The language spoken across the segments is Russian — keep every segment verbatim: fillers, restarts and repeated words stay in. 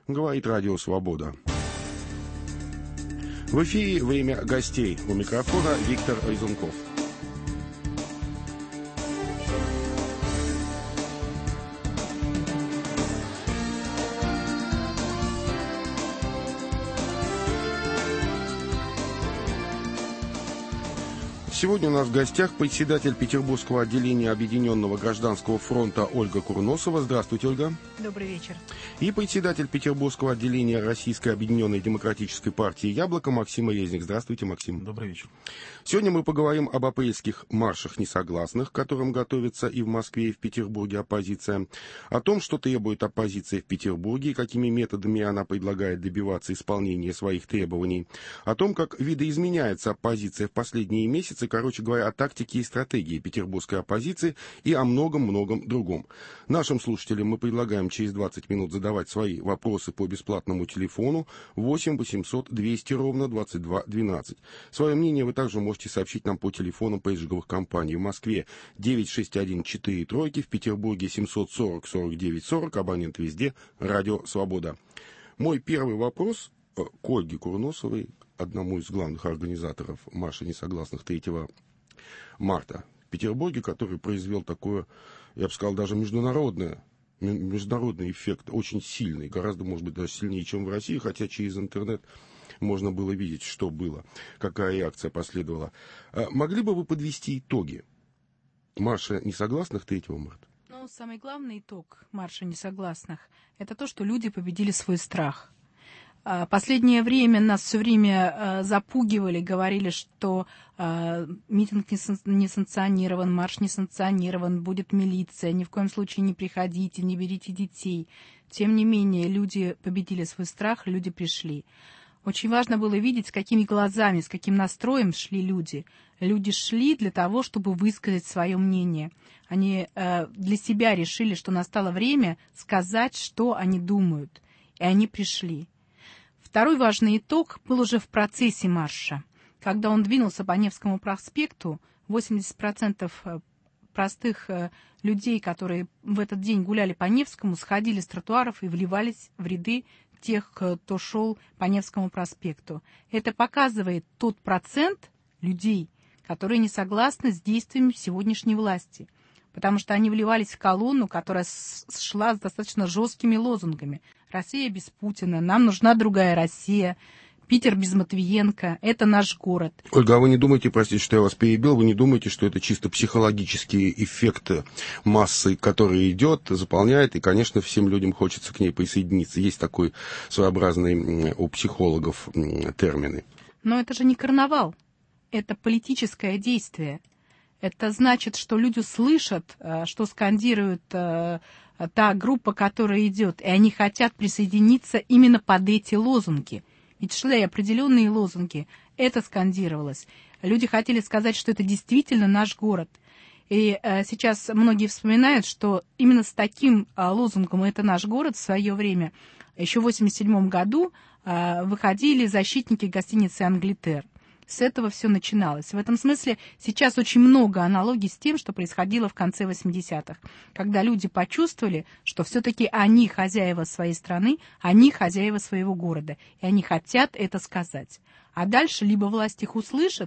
Говорит Радио Свобода. В эфире «Время гостей». У микрофона Виктор Айзенков. Сегодня у нас в гостях председатель Петербургского отделения Объединенного гражданского фронта Ольга Курносова. Здравствуйте, Ольга. Добрый вечер. И председатель Петербургского отделения Российской Объединенной Демократической партии «Яблоко» Максим Резник. Здравствуйте, Максим. Добрый вечер. Сегодня мы поговорим об апрельских маршах несогласных, к которым готовится и в Москве, и в Петербурге оппозиция, о том, что требует оппозиция в Петербурге и какими методами она предлагает добиваться исполнения своих требований, о том, как видоизменяется оппозиция в последние месяцы, короче говоря, о тактике и стратегии петербургской оппозиции и о многом-многом другом. Нашим слушателям мы предлагаем через двадцать минут задавать свои вопросы по бесплатному телефону восемь восемьсот двести ровно двадцать два двенадцать. Свое мнение вы также можете сообщить нам по телефону пейджинговых компаний. В Москве девять шесть один четыре тройки, в Петербурге семьсот сорок сорок девять сорок, абонент везде, Радио Свобода. Мой первый вопрос к Ольге Курносовой, одному из главных организаторов марша несогласных третьего марта в Петербурге, который произвел такое, я бы сказал, даже международное, международный эффект, очень сильный, гораздо, может быть, даже сильнее, чем в России, хотя через интернет можно было видеть, что было, какая реакция последовала. Могли бы вы подвести итоги марша несогласных третьего марта? Ну, самый главный итог марша несогласных – это то, что люди победили свой страх. Последнее время нас все время запугивали, говорили, что митинг не санкционирован, марш не санкционирован, будет милиция, ни в коем случае не приходите, не берите детей. Тем не менее, люди победили свой страх, люди пришли. Очень важно было видеть, с какими глазами, с каким настроем шли люди. Люди шли для того, чтобы высказать свое мнение. Они э, для себя решили, что настало время сказать, что они думают. И они пришли. Второй важный итог был уже в процессе марша. Когда он двинулся по Невскому проспекту, восемьдесят процентов простых э, людей, которые в этот день гуляли по Невскому, сходили с тротуаров и вливались в ряды тех, кто шел по Невскому проспекту. Это показывает тот процент людей, которые не согласны с действиями сегодняшней власти, потому что они вливались в колонну, которая шла с достаточно жесткими лозунгами. «Россия без Путина», «Нам нужна другая Россия», «Питер без Матвиенко», «Это наш город». Ольга, а вы не думаете, простите, что я вас перебил, вы не думаете, что это чисто психологические эффекты массы, которая идет, заполняет, и, конечно, всем людям хочется к ней присоединиться. Есть такой своеобразный у психологов термины. Но это же не карнавал, это политическое действие. Это значит, что люди слышат, что скандирует та группа, которая идет, и они хотят присоединиться именно под эти лозунги. Ведь шли определенные лозунги, это скандировалось. Люди хотели сказать, что это действительно наш город. И э, сейчас многие вспоминают, что именно с таким э, лозунгом «это наш город» в свое время, еще в восемьдесят седьмом году, э, выходили защитники гостиницы «Англитер». С этого все начиналось. В этом смысле сейчас очень много аналогий с тем, что происходило в конце восьмидесятых, когда люди почувствовали, что все-таки они хозяева своей страны, они хозяева своего города, и они хотят это сказать. А дальше либо власть их услышит,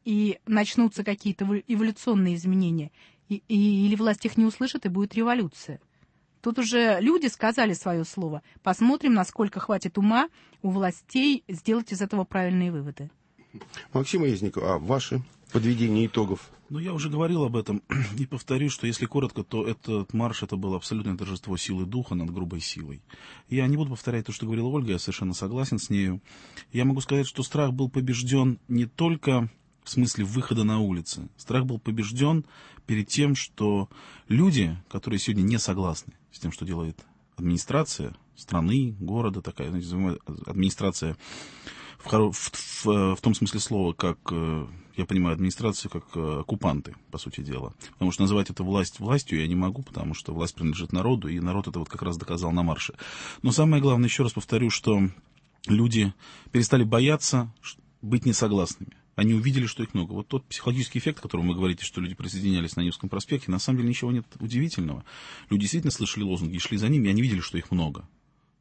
и начнутся какие-то эволюционные изменения, и, и, или власть их не услышит, и будет революция. Тут уже люди сказали свое слово. Посмотрим, насколько хватит ума у властей сделать из этого правильные выводы. Максим Резник, а ваши подведения итогов? Ну, я уже говорил об этом и повторю, что если коротко, то этот марш, это было абсолютное торжество силы духа над грубой силой. Я не буду повторять то, что говорила Ольга, я совершенно согласен с нею. Я могу сказать, что страх был побежден не только в смысле выхода на улицы. Страх был побежден перед тем, что люди, которые сегодня не согласны с тем, что делает администрация страны, города, такая, знаете, администрация в, в, в, в том смысле слова, как, я понимаю, администрацию как оккупанты, по сути дела. Потому что называть это власть властью я не могу, потому что власть принадлежит народу, и народ это вот как раз доказал на марше. Но самое главное, еще раз повторю, что люди перестали бояться быть несогласными. Они увидели, что их много. Вот тот психологический эффект, о котором вы говорите, что люди присоединялись на Невском проспекте, на самом деле ничего нет удивительного. Люди действительно слышали лозунги и шли за ними, и они видели, что их много.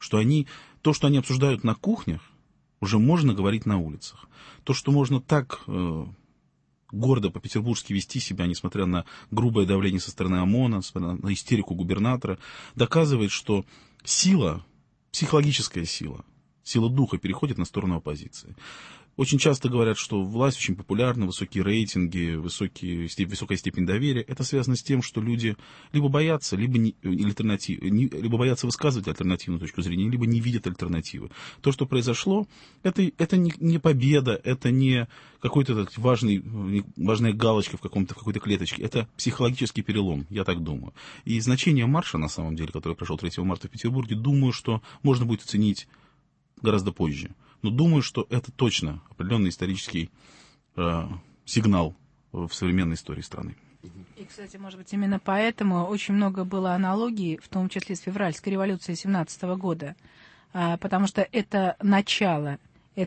что они, то, что они обсуждают на кухнях, уже можно говорить на улицах. То, что можно так э, гордо по-петербургски вести себя, несмотря на грубое давление со стороны ОМОНа, на истерику губернатора, доказывает, что сила, психологическая сила, сила духа переходит на сторону оппозиции. Очень часто говорят, что власть очень популярна, высокие рейтинги, высокие, высокая степень доверия. Это связано с тем, что люди либо боятся, либо, не, альтернатив, не, либо боятся высказывать альтернативную точку зрения, либо не видят альтернативы. То, что произошло, это, это не, не победа, это не какой-то важный, важная галочка в, каком-то, в какой-то клеточке. Это психологический перелом, я так думаю. И значение марша, на самом деле, который прошел третьего марта в Петербурге, думаю, что можно будет оценить гораздо позже. Но думаю, что это точно определенный исторический э, сигнал в современной истории страны. И, кстати, может быть, именно поэтому очень много было аналогий, в том числе с февральской революцией семнадцатого года, э, потому что это начало,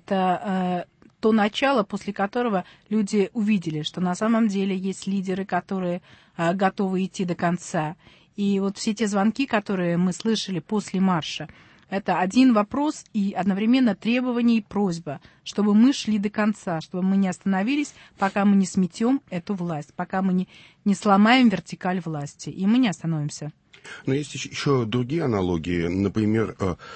это э, то начало, после которого люди увидели, что на самом деле есть лидеры, которые э, готовы идти до конца. И вот все те звонки, которые мы слышали после марша, это один вопрос и одновременно требование и просьба, чтобы мы шли до конца, чтобы мы не остановились, пока мы не сметем эту власть, пока мы не, не сломаем вертикаль власти, и мы не остановимся. Но есть еще другие аналогии. Например,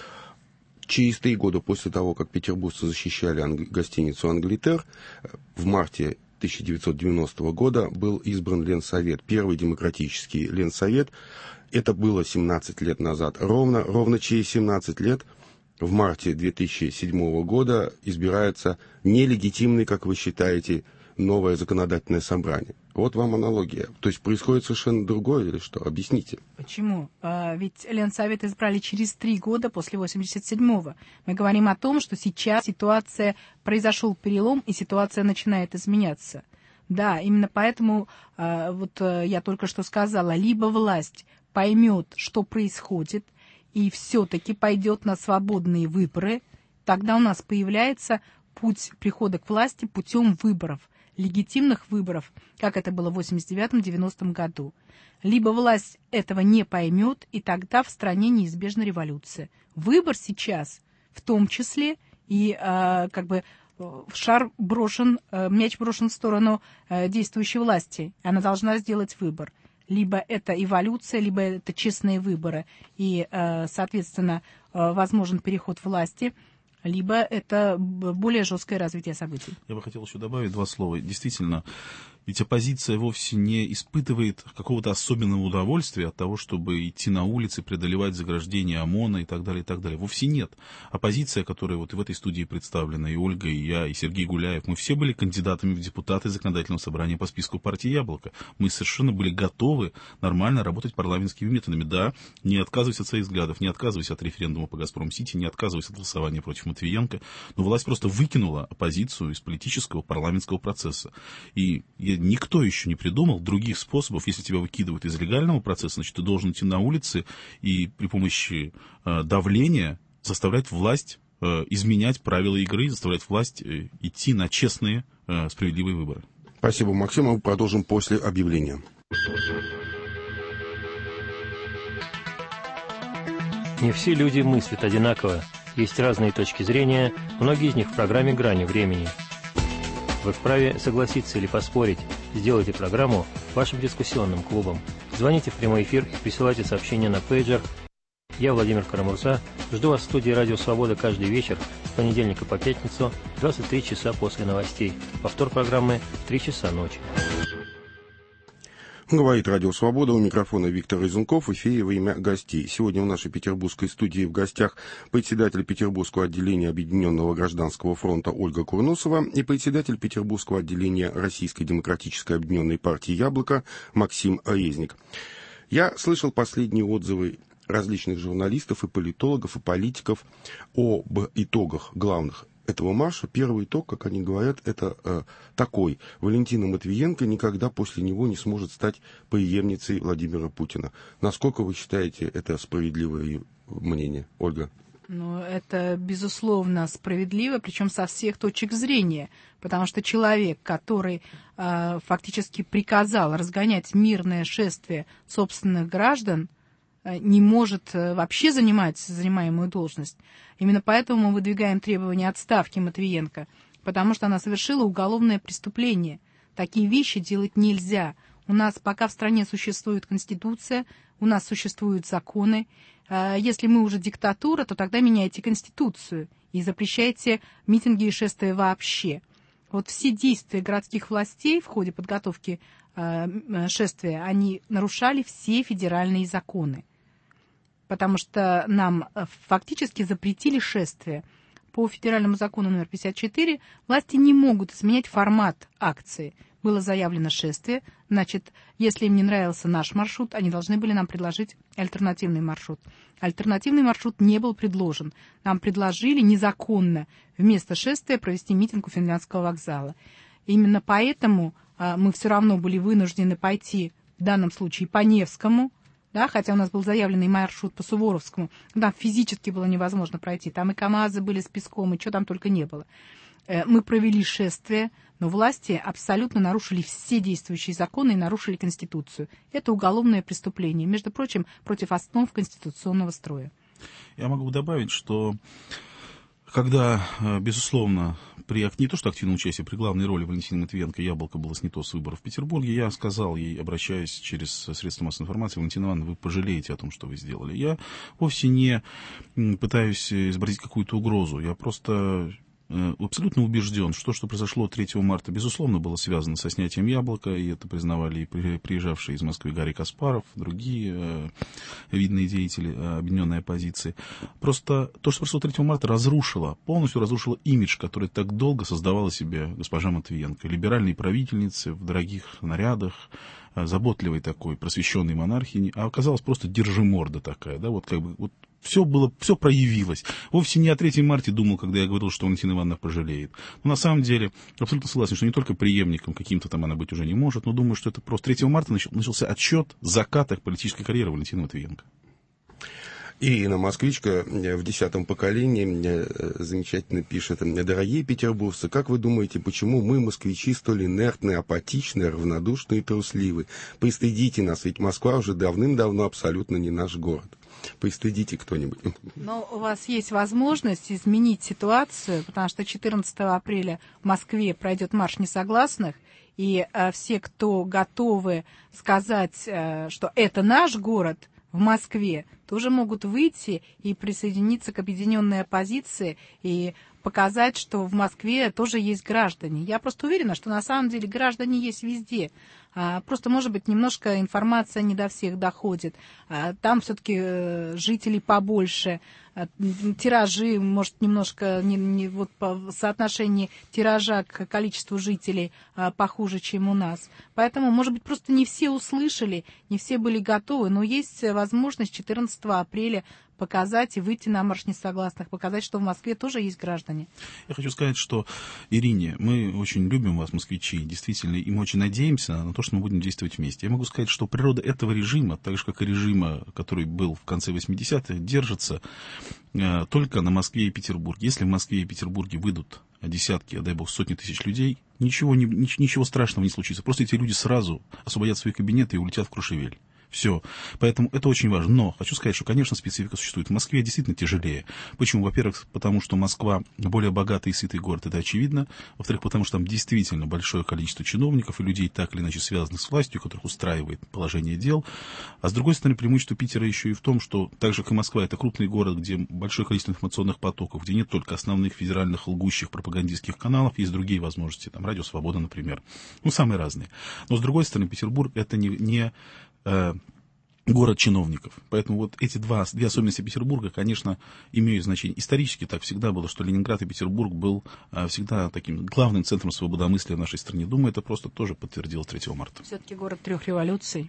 через три года после того, как петербуржцы защищали анг... гостиницу «Англитер», в марте тысяча девятьсот девяностого года был избран Ленсовет, первый демократический Ленсовет. Это было семнадцать лет назад. Ровно, ровно через семнадцать лет, в марте две тысячи седьмого года, избирается нелегитимный, как вы считаете, новое законодательное собрание. Вот вам аналогия. То есть происходит совершенно другое или что? Объясните. Почему? А, ведь Ленсовет избрали через три года после восемьдесят седьмого. Мы говорим о том, что сейчас ситуация, произошел перелом, и ситуация начинает изменяться. Да, именно поэтому, а, вот я только что сказала, либо власть поймет, что происходит, и все-таки пойдет на свободные выборы, тогда у нас появляется путь прихода к власти путем выборов, легитимных выборов, как это было в восемьдесят девятом — девяностом году. Либо власть этого не поймет, и тогда в стране неизбежна революция. Выбор сейчас, в том числе, и э, как бы шар брошен, э, мяч брошен в сторону э, действующей власти. Она должна сделать выбор. Либо это эволюция, либо это честные выборы, и, соответственно, возможен переход власти, либо это более жесткое развитие событий. Я бы хотел еще добавить два слова. Действительно, ведь оппозиция вовсе не испытывает какого-то особенного удовольствия от того, чтобы идти на улицы, преодолевать заграждения ОМОНа и так далее, и так далее. Вовсе нет. Оппозиция, которая вот и в этой студии представлена, и Ольга, и я, и Сергей Гуляев, мы все были кандидатами в депутаты Законодательного собрания по списку партии «Яблоко». Мы совершенно были готовы нормально работать парламентскими методами. Да, не отказывайся от своих взглядов, не отказывайся от референдума по «Газпром-Сити», не отказывайся от голосования против Матвиенко, но власть просто выкинула оппозицию из политического парламентского процесса. И никто еще не придумал других способов. Если тебя выкидывают из легального процесса, значит, ты должен идти на улицы и при помощи э, давления заставлять власть э, изменять правила игры, заставлять власть э, идти на честные, э, справедливые выборы. Спасибо, Максим. Мы продолжим после объявления. Не все люди мыслят одинаково. Есть разные точки зрения, многие из них в программе «Грани времени». Вы вправе согласиться или поспорить. Сделайте программу вашим дискуссионным клубом. Звоните в прямой эфир и присылайте сообщения на пейджер. Я, Владимир Карамурза, жду вас в студии «Радио Свобода» каждый вечер с понедельника по пятницу в двадцать три часа после новостей. Повтор программы в три часа ночи. Говорит Радио Свобода, у микрофона Виктор Изунков, в эфире «Время гостей». Сегодня в нашей петербургской студии в гостях председатель Петербургского отделения Объединенного гражданского фронта Ольга Курносова и председатель Петербургского отделения Российской демократической объединенной партии «Яблоко» Максим Резник. Я слышал последние отзывы различных журналистов и политологов, и политиков об итогах главных этого марша. Первый итог, как они говорят, это э, такой. Валентина Матвиенко никогда после него не сможет стать преемницей Владимира Путина. Насколько вы считаете это справедливое мнение, Ольга? Ну, это, безусловно, справедливо, причем со всех точек зрения, потому что человек, который э, фактически приказал разгонять мирное шествие собственных граждан, не может вообще занимать занимаемую должность. Именно поэтому мы выдвигаем требования отставки Матвиенко, потому что она совершила уголовное преступление. Такие вещи делать нельзя. У нас пока в стране существует Конституция, у нас существуют законы. Если мы уже диктатура, то тогда меняйте Конституцию и запрещайте митинги и шествия вообще. Вот все действия городских властей в ходе подготовки шествия, они нарушали все федеральные законы, потому что нам фактически запретили шествие. По федеральному закону номер пятьдесят четыре власти не могут изменять формат акции. Было заявлено шествие, значит, если им не нравился наш маршрут, они должны были нам предложить альтернативный маршрут. Альтернативный маршрут не был предложен. Нам предложили незаконно вместо шествия провести митинг у Финляндского вокзала. Именно поэтому а, мы все равно были вынуждены пойти в данном случае по Невскому, да, хотя у нас был заявленный маршрут по Суворовскому, там физически было невозможно пройти, там и КАМАЗы были с песком, и что там только не было. Мы провели шествие, но власти абсолютно нарушили все действующие законы и нарушили Конституцию. Это уголовное преступление, между прочим, против основ конституционного строя. Я могу добавить, что когда, безусловно, при не то что активном участии, при главной роли Валентины Матвиенко яблоко было снято с выборов в Петербурге, я сказал ей, обращаясь через средства массовой информации: Валентина Ивановна, вы пожалеете о том, что вы сделали. Я вовсе не пытаюсь изобразить какую-то угрозу, я просто абсолютно убежден, что то, что произошло третьего марта, безусловно, было связано со снятием яблока, и это признавали и приезжавшие из Москвы Гарри Каспаров, другие э, видные деятели э, объединенной оппозиции. Просто то, что произошло третьего марта, разрушило, полностью разрушило имидж, который так долго создавала себе госпожа Матвиенко. Либеральной правительницы в дорогих нарядах, э, заботливой такой, просвещенной монархини, а оказалась просто держиморда такая, да, вот как бы вот. Все было, все проявилось. Вовсе не о третьем марта думал, когда я говорил, что Валентина Ивановна пожалеет. Но на самом деле абсолютно согласен, что не только преемником каким-то там она быть уже не может, но думаю, что это просто третьего марта начался отсчет заката политической карьеры Валентины Матвиенко. Ирина, москвичка в десятом поколении, замечательно пишет: дорогие петербуржцы, как вы думаете, почему мы, москвичи, столь инертны, апатичны, равнодушны и трусливы? Пристыдите нас, ведь Москва уже давным-давно абсолютно не наш город. Пристыдите кто-нибудь. Но у вас есть возможность изменить ситуацию, потому что четырнадцатого апреля в Москве пройдет марш несогласных, и а, все, кто готовы сказать, а, что это наш город в Москве, тоже могут выйти и присоединиться к объединенной оппозиции и показать, что в Москве тоже есть граждане. Я просто уверена, что на самом деле граждане есть везде. А, просто, может быть, немножко информация не до всех доходит. А, там все-таки э, жителей побольше. А, тиражи, может, немножко не, не, вот, по соотношению тиража к количеству жителей а, похуже, чем у нас. Поэтому, может быть, просто не все услышали, не все были готовы. Но есть возможность четырнадцатого апреля показать и выйти на марш несогласных, показать, что в Москве тоже есть граждане. Я хочу сказать, что, Ирине, мы очень любим вас, москвичи, действительно, и мы очень надеемся на то, что мы будем действовать вместе. Я могу сказать, что природа этого режима, так же, как и режима, который был в конце восьмидесятых, держится э, только на Москве и Петербурге. Если в Москве и Петербурге выйдут десятки, а дай бог, сотни тысяч людей, ничего, не, ничего страшного не случится. Просто эти люди сразу освободят свои кабинеты и улетят в Куршевель. Все. Поэтому это очень важно. Но хочу сказать, что, конечно, специфика существует. В Москве действительно тяжелее. Почему? Во-первых, потому что Москва более богатый и сытый город, это очевидно. Во-вторых, потому что там действительно большое количество чиновников и людей, так или иначе связанных с властью, которых устраивает положение дел. А с другой стороны, преимущество Питера еще и в том, что так же, как и Москва, это крупный город, где большое количество информационных потоков, где нет только основных федеральных лгущих пропагандистских каналов, есть другие возможности. Там Радио Свобода, например. Ну, самые разные. Но с другой стороны, Петербург это не... не город чиновников. Поэтому вот эти два, две особенности Петербурга, конечно, имеют значение. Исторически так всегда было, что Ленинград и Петербург был а, всегда таким главным центром свободомыслия в нашей стране. Думаю, это просто тоже подтвердилось третьего марта. Все-таки город трех революций.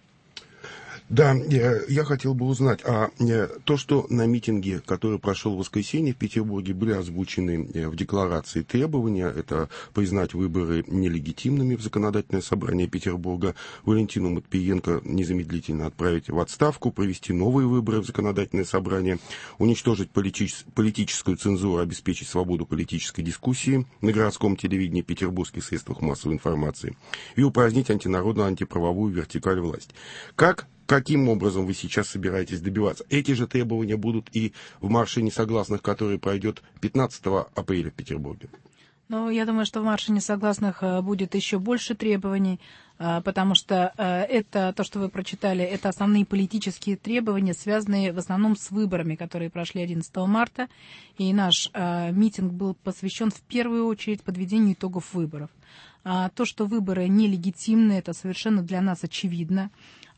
Да, я, я хотел бы узнать, а то, что на митинге, который прошел в воскресенье в Петербурге, были озвучены в декларации требования, это признать выборы нелегитимными в законодательное собрание Петербурга, Валентину Матвиенко незамедлительно отправить в отставку, провести новые выборы в законодательное собрание, уничтожить политич, политическую цензуру, обеспечить свободу политической дискуссии на городском телевидении, петербургских средствах массовой информации и упразднить антинародную, антиправовую вертикаль власти. Как каким образом вы сейчас собираетесь добиваться? Эти же требования будут и в марше несогласных, который пройдет пятнадцатого апреля в Петербурге. Ну, я думаю, что в марше несогласных будет еще больше требований, потому что это, то, что вы прочитали, это основные политические требования, связанные в основном с выборами, которые прошли одиннадцатого марта, и наш митинг был посвящен в первую очередь подведению итогов выборов. То, что выборы нелегитимны, это совершенно для нас очевидно.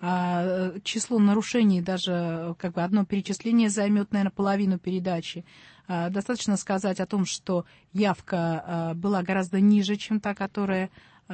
Число нарушений, даже как бы одно перечисление займет, наверное, половину передачи. Достаточно сказать о том, что явка была гораздо ниже, чем та, которая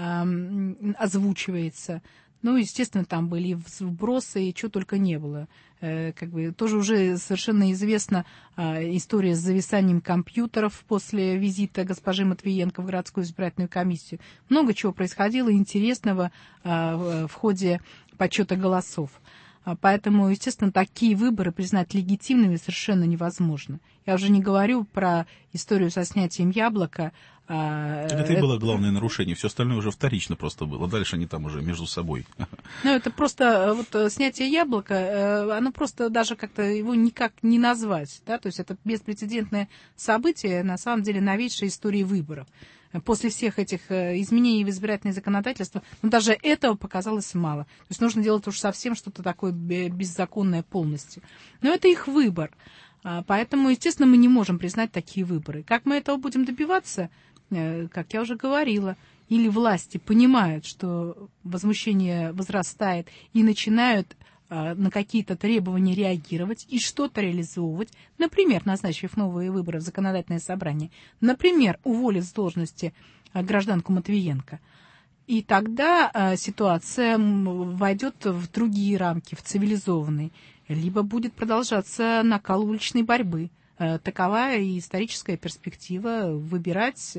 озвучивается. Ну, естественно, там были и вбросы, и чего только не было. Как бы тоже уже совершенно известна история с зависанием компьютеров после визита госпожи Матвиенко в городскую избирательную комиссию. Много чего происходило интересного в ходе подсчета голосов. Поэтому, естественно, такие выборы признать легитимными совершенно невозможно. Я уже не говорю про историю со снятием яблока. Так это и было главное нарушение. Все остальное уже вторично просто было. Дальше они там уже между собой. Ну, это просто вот снятие яблока, оно просто даже как-то его никак не назвать. Да? То есть это беспрецедентное событие, на самом деле, новейшей истории выборов. После всех этих изменений в избирательное законодательство, ну, даже этого показалось мало. То есть нужно делать уж совсем что-то такое беззаконное полностью. Но это их выбор. Поэтому, естественно, мы не можем признать такие выборы. Как мы этого будем добиваться, как я уже говорила, или власти понимают, что возмущение возрастает и начинают на какие-то требования реагировать и что-то реализовывать, например, назначив новые выборы в законодательное собрание, например, уволив с должности гражданку Матвиенко. И тогда ситуация войдет в другие рамки, в цивилизованные, либо будет продолжаться накал уличной борьбы. Такова и историческая перспектива выбирать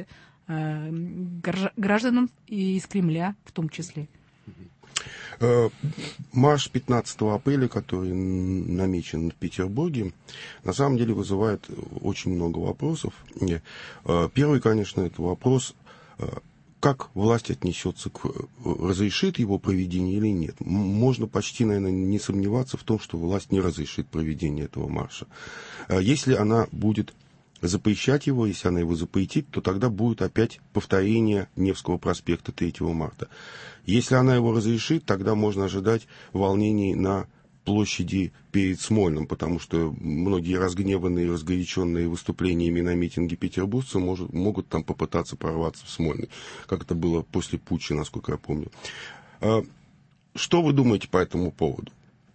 гражданам из Кремля в том числе. Марш пятнадцатого апреля, который намечен в Петербурге, на самом деле вызывает очень много вопросов. Первый, конечно, это вопрос, как власть отнесется к... разрешит его проведение или нет. Можно почти, наверное, не сомневаться в том, что власть не разрешит проведение этого марша. Если она будет запрещать его, если она его запретит, то тогда будет опять повторение Невского проспекта третьего марта. Если она его разрешит, тогда можно ожидать волнений на площади перед Смольным, потому что многие разгневанные, разгоряченные выступлениями на митинге петербуржцы может, могут там попытаться прорваться в Смольный, как это было после путча, насколько я помню. Что вы думаете по этому поводу?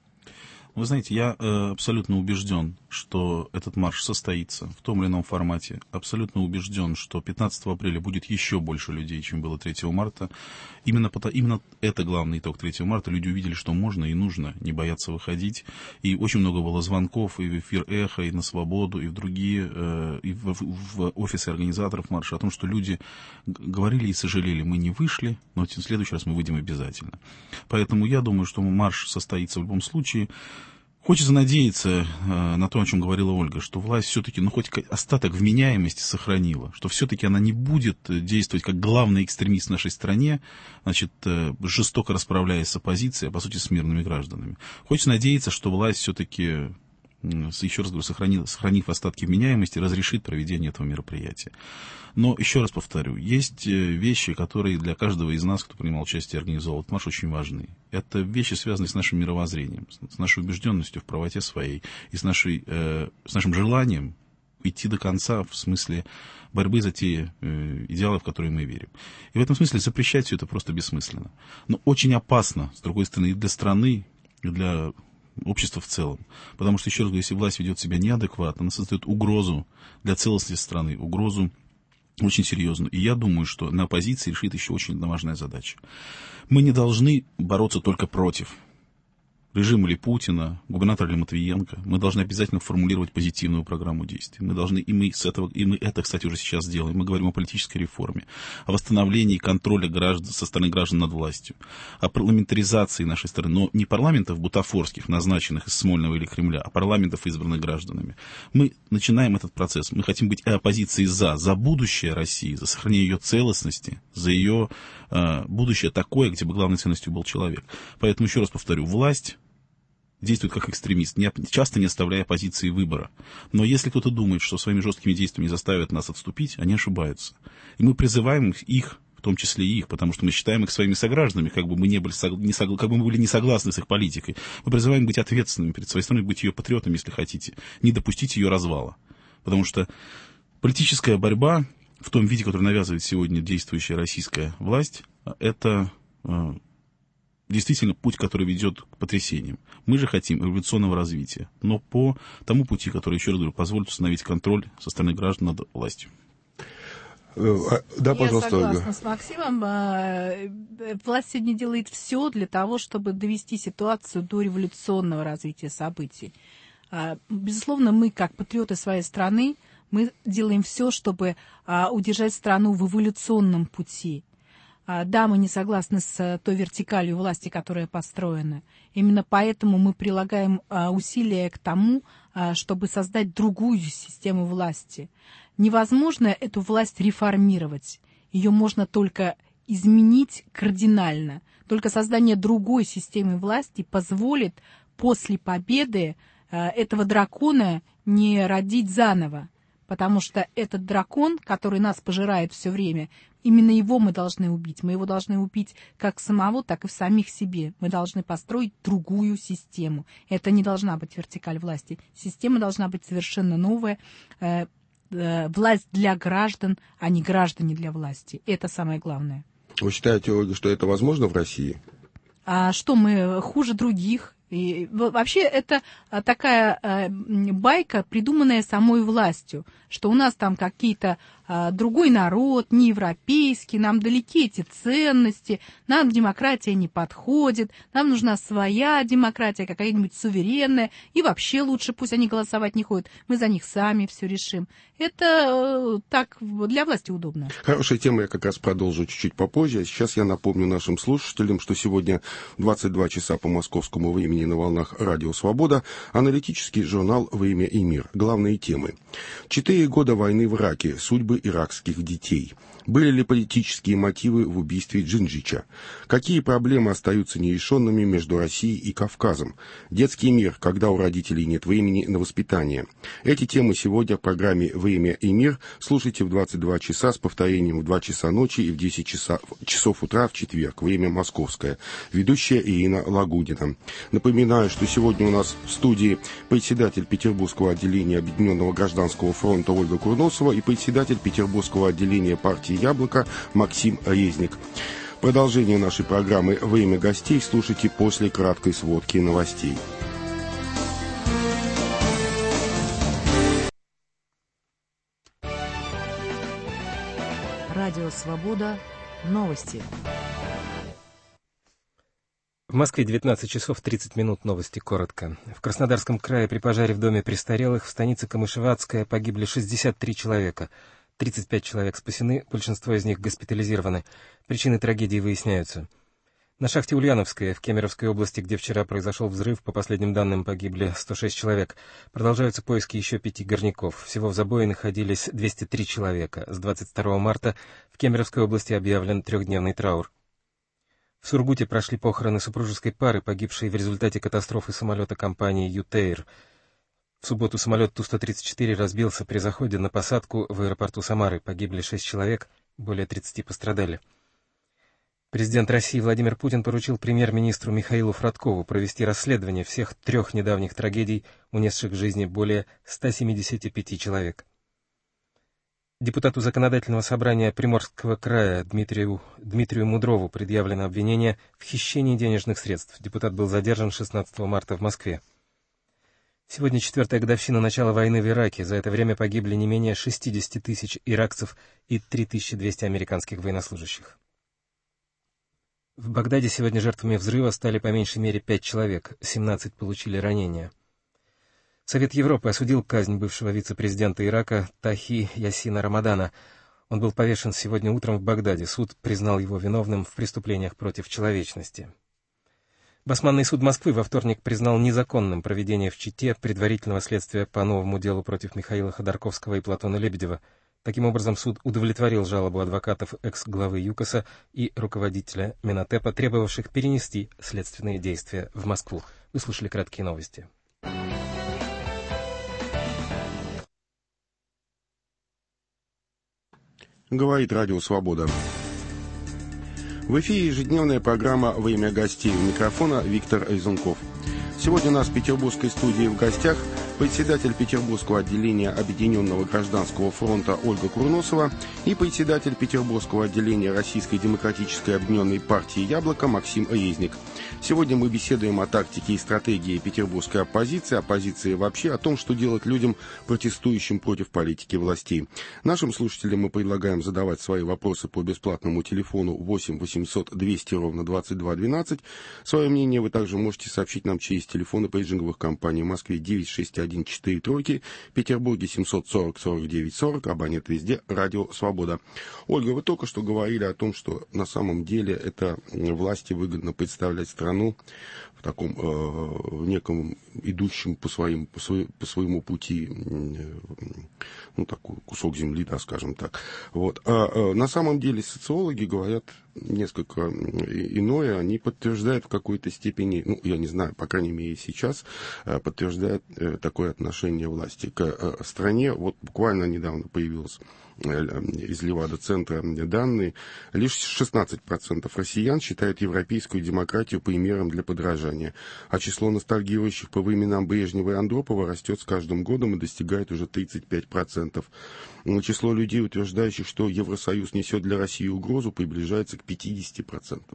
Вы знаете, я э, абсолютно убежден, что этот марш состоится в том или ином формате. Абсолютно убежден, что пятнадцатого апреля будет еще больше людей, чем было третьего марта. Именно, именно это главный итог третьего марта. Люди увидели, что можно и нужно не бояться выходить. И очень много было звонков и в эфир «Эхо», и на «Свободу», и в другие, э, и в, в офисы организаторов марша о том, что люди говорили и сожалели, мы не вышли, но в следующий раз мы выйдем обязательно. Поэтому я думаю, что марш состоится в любом случае. Хочется надеяться э, на то, о чем говорила Ольга, что власть все-таки, ну, хоть остаток вменяемости сохранила, что все-таки она не будет действовать как главный экстремист в нашей стране, значит, э, жестоко расправляясь с оппозицией, а по сути с мирными гражданами. Хочется надеяться, что власть все-таки, э, еще раз говорю, сохранив, сохранив остатки вменяемости, разрешит проведение этого мероприятия. Но, еще раз повторю, есть вещи, которые для каждого из нас, кто принимал участие и организовал этот марш, очень важны. Это вещи, связанные с нашим мировоззрением, с нашей убежденностью в правоте своей и с, нашей, э, с нашим желанием идти до конца в смысле борьбы за те э, идеалы, в которые мы верим. И в этом смысле запрещать все это просто бессмысленно. Но очень опасно, с другой стороны, и для страны, и для общества в целом. Потому что, еще раз говорю, если власть ведет себя неадекватно, она создает угрозу для целостности страны, угрозу очень серьезно. И я думаю, что на оппозиции решит еще очень одна важная задача. Мы не должны бороться только против режима или Путина, губернатора или Матвиенко. Мы должны обязательно формулировать позитивную программу действий. Мы должны, и мы, с этого, и мы это, кстати, уже сейчас делаем. Мы говорим о политической реформе, о восстановлении контроля граждан, со стороны граждан над властью, о парламентаризации нашей страны. Но не парламентов бутафорских, назначенных из Смольного или Кремля, а парламентов, избранных гражданами. Мы начинаем этот процесс. Мы хотим быть оппозицией за, за будущее России, за сохранение ее целостности, за ее э, будущее такое, где бы главной ценностью был человек. Поэтому, еще раз повторю, власть действуют как экстремист, не, часто не оставляя позиции выбора. Но если кто-то думает, что своими жесткими действиями заставят нас отступить, они ошибаются. И мы призываем их, в том числе и их, потому что мы считаем их своими согражданами, как бы мы не были, не согла... как бы мы были не согласны с их политикой. Мы призываем быть ответственными перед своей страной, быть ее патриотами, если хотите, не допустить ее развала. Потому что политическая борьба в том виде, который навязывает сегодня действующая российская власть, это э, действительно путь, который ведет к потрясениям. Мы же хотим эволюционного развития, но по тому пути, который, еще раз говорю, позволит установить контроль со стороны граждан над властью. Да, пожалуйста, Я согласна с Максимом. Власть сегодня делает все для того, чтобы довести ситуацию до революционного развития событий. Безусловно, мы, как патриоты своей страны, мы делаем все, чтобы удержать страну в эволюционном пути. Да, мы не согласны с той вертикалью власти, которая построена. Именно поэтому мы прилагаем усилия к тому, чтобы создать другую систему власти. Невозможно эту власть реформировать. Ее можно только изменить кардинально. Только создание другой системы власти позволит после победы этого дракона не родить заново. Потому что этот дракон, который нас пожирает все время, именно его мы должны убить. Мы его должны убить как самого, так и в самих себе. Мы должны построить другую систему. Это не должна быть вертикаль власти. Система должна быть совершенно новая. Э, э, власть для граждан, а не граждане для власти. Это самое главное. Вы считаете, Ольга, что это возможно в России? А что, мы хуже других? И вообще это такая э, байка, придуманная самой властью, что у нас там какие-то э, другой народ, не европейский, нам далеки эти ценности, нам демократия не подходит, нам нужна своя демократия, какая-нибудь суверенная, и вообще лучше пусть они голосовать не ходят, мы за них сами все решим. Это э, так для власти удобно. Хорошая тема, я как раз продолжу чуть-чуть попозже. Сейчас я напомню нашим слушателям, что сегодня в двадцать два часа по московскому времени на волнах Радио Свобода аналитический журнал «Время и мир». Главные темы. Четыре года войны в Ираке. Судьбы иракских детей. Были ли политические мотивы в убийстве Джинджича? Какие проблемы остаются нерешенными между Россией и Кавказом? Детский мир, когда у родителей нет времени на воспитание. Эти темы сегодня в программе «Время и мир» слушайте в двадцать два часа с повторением в два часа ночи и в десять часов, часов утра в четверг. Время московское. Ведущая Ирина Лагудина. Напоминаю, что сегодня у нас в студии председатель Петербургского отделения Объединенного гражданского фронта Ольга Курносова и председатель Петербургского отделения партии «Яблоко» Максим Резник. Продолжение нашей программы «Время гостей» слушайте после краткой сводки новостей. Радио «Свобода». Новости. В Москве девятнадцать часов тридцать минут. Новости коротко. В Краснодарском крае при пожаре в доме престарелых в станице Камышеватская погибли шестьдесят три человека. тридцать пять человек спасены, большинство из них госпитализированы. Причины трагедии выясняются. На шахте Ульяновская в Кемеровской области, где вчера произошел взрыв, по последним данным погибли сто шесть человек. Продолжаются поиски еще пяти горняков. Всего в забое находились двести три человека. С двадцать второго марта в Кемеровской области объявлен трехдневный траур. В Сургуте прошли похороны супружеской пары, погибшей в результате катастрофы самолета компании «Ютейр». В субботу самолет Ту сто тридцать четыре разбился при заходе на посадку в аэропорту Самары. Погибли шесть человек, более тридцати пострадали. Президент России Владимир Путин поручил премьер-министру Михаилу Фродкову провести расследование всех трех недавних трагедий, унесших жизни более ста семидесяти пяти человек. Депутату Законодательного собрания Приморского края Дмитрию, Дмитрию Мудрову предъявлено обвинение в хищении денежных средств. Депутат был задержан шестнадцатого марта в Москве. Сегодня четвертая годовщина начала войны в Ираке. За это время погибли не менее шестидесяти тысяч иракцев и три тысячи двести американских военнослужащих. В Багдаде сегодня жертвами взрыва стали по меньшей мере пять человек, семнадцать получили ранения. Совет Европы осудил казнь бывшего вице-президента Ирака Тахи Ясина Рамадана. Он был повешен сегодня утром в Багдаде. Суд признал его виновным в преступлениях против человечности. Басманный суд Москвы во вторник признал незаконным проведение в Чите предварительного следствия по новому делу против Михаила Ходорковского и Платона Лебедева. Таким образом, суд удовлетворил жалобу адвокатов экс-главы ЮКОСа и руководителя Минотепа, требовавших перенести следственные действия в Москву. Вы слушали краткие новости. Говорит Радио Свобода. В эфире ежедневная программа «Время гостей». У микрофона Виктор Резунков. Сегодня у нас в петербургской студии в гостях председатель Петербургского отделения Объединенного гражданского фронта Ольга Курносова и председатель Петербургского отделения Российской демократической объединенной партии «Яблоко» Максим Резник. Сегодня мы беседуем о тактике и стратегии петербургской оппозиции, оппозиции вообще, о том, что делать людям, протестующим против политики властей. Нашим слушателям мы предлагаем задавать свои вопросы по бесплатному телефону восемь восемьсот двести ровно двадцать два двенадцать. Свое мнение вы также можете сообщить нам через телефоны пейджинговых компаний в Москве девять шесть один четыре тройки, в Петербурге семьсот сорок сорок девять сорок, абонент везде Радио Свобода. Ольга, вы только что говорили о том, что на самом деле это власти выгодно представлять страну в таком э, в неком идущем по, своим, по, свой, по своему пути, э, ну, такой кусок земли, да, скажем так. Вот. А э, на самом деле социологи говорят несколько иное, они подтверждают в какой-то степени, ну, я не знаю, по крайней мере сейчас, э, подтверждают э, такое отношение власти к э, стране. Вот буквально недавно появилось из Левада-центра данные, лишь шестнадцать процентов россиян считают европейскую демократию примером для подражания, а число ностальгирующих по временам Брежнева и Андропова растет с каждым годом и достигает уже тридцать пять процентов. Число людей, утверждающих, что Евросоюз несет для России угрозу, приближается к пятидесяти процентам.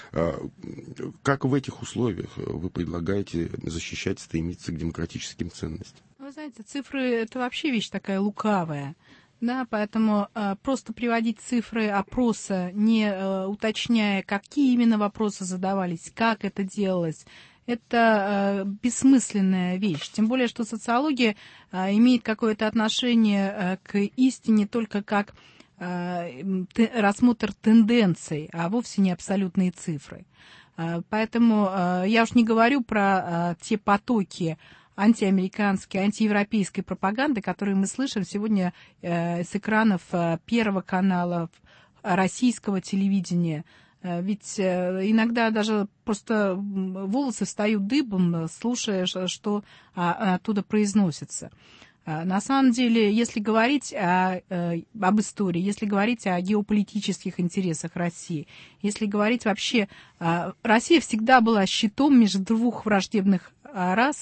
Как в этих условиях вы предлагаете защищать, стремиться к демократическим ценностям? Вы знаете, цифры — это вообще вещь такая лукавая. Да, поэтому э, просто приводить цифры опроса, не э, уточняя, какие именно вопросы задавались, как это делалось, это э, бессмысленная вещь. Тем более, что социология э, имеет какое-то отношение э, к истине только как э, т- рассмотр тенденций, а вовсе не абсолютные цифры. Э, поэтому э, я уж не говорю про э, те потоки антиамериканской, антиевропейской пропаганды, которую мы слышим сегодня э, с экранов э, Первого канала, российского телевидения. Э, ведь э, иногда даже просто волосы встают дыбом, слушая, что а, оттуда произносится. А, на самом деле, если говорить о, э, об истории, если говорить о геополитических интересах России, если говорить вообще... Э, Россия всегда была щитом между двух враждебных э, рас,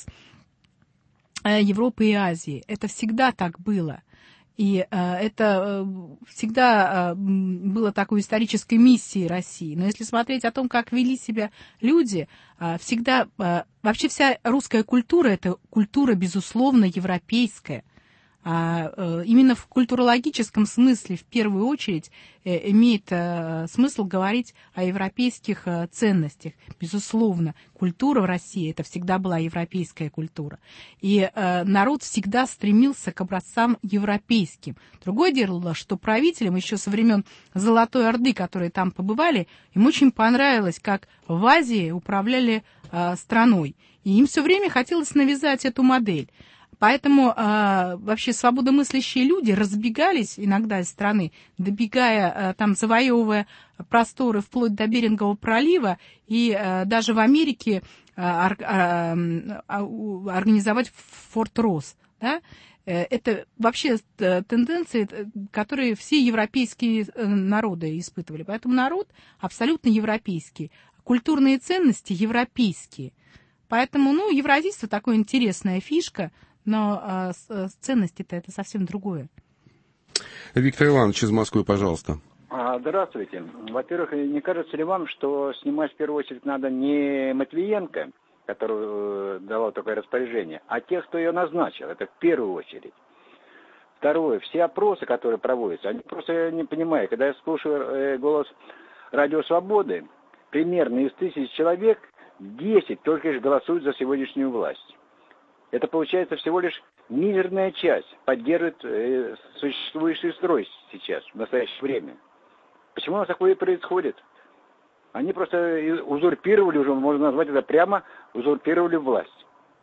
Европы и Азии. Это всегда так было. И э, это э, всегда э, было такой исторической миссией России. Но если смотреть о том, как вели себя люди, э, всегда... Э, вообще вся русская культура — это культура, безусловно, европейская. А э, именно в культурологическом смысле, в первую очередь, э, имеет э, смысл говорить о европейских э, ценностях. Безусловно, культура в России — это всегда была европейская культура. И э, народ всегда стремился к образцам европейским. Другое дело, что правителям еще со времен Золотой Орды, которые там побывали, им очень понравилось, как в Азии управляли э, страной. И им все время хотелось навязать эту модель. Поэтому э, вообще свободомыслящие люди разбегались иногда из страны, добегая, э, там, завоевывая просторы вплоть до Берингового пролива, и э, даже в Америке э, ор, э, организовать Форт Росс. Да? Это вообще тенденции, которые все европейские народы испытывали. Поэтому народ абсолютно европейский. Культурные ценности европейские. Поэтому, ну, евразийство такая интересная фишка, но а, с, ценности-то это совсем другое. Виктор Иванович из Москвы, пожалуйста. Здравствуйте. Во-первых, не кажется ли вам, что снимать в первую очередь надо не Матвиенко, который э, давал такое распоряжение, а тех, кто ее назначил? Это в первую очередь. Второе. Все опросы, которые проводятся, они просто не понимают. Когда я слушаю э, голос Радио Свободы, примерно из тысячи человек десять только лишь голосуют за сегодняшнюю власть. Это получается всего лишь мизерная часть поддерживает э, существующий строй сейчас, в настоящее время. Почему у нас такое происходит? Они просто узурпировали, уже можно назвать это прямо, узурпировали власть.